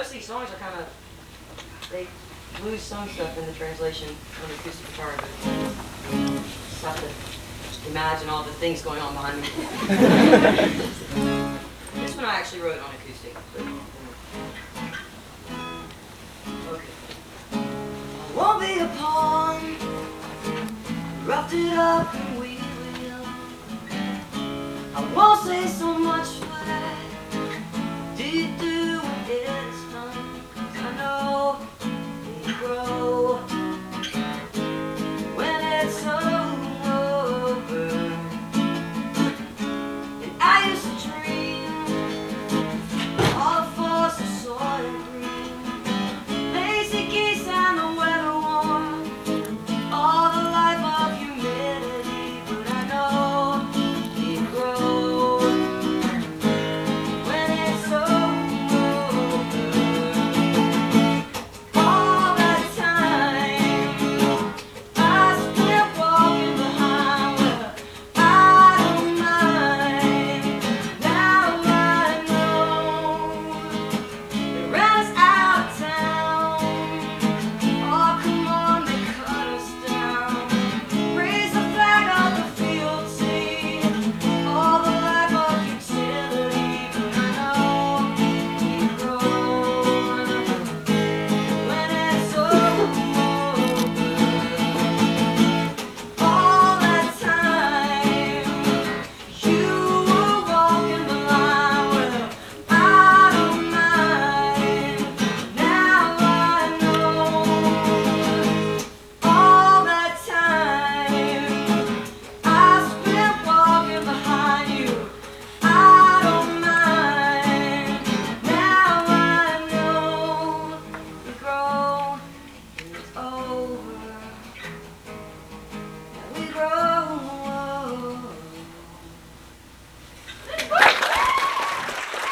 most of these songs are kind of, they lose some stuff in the translation on the acoustic guitar, but just have to imagine all the things going on behind me. This one I actually wrote on acoustic. But, okay. I won't be a pawn, roughed it up and we will. I won't say so much.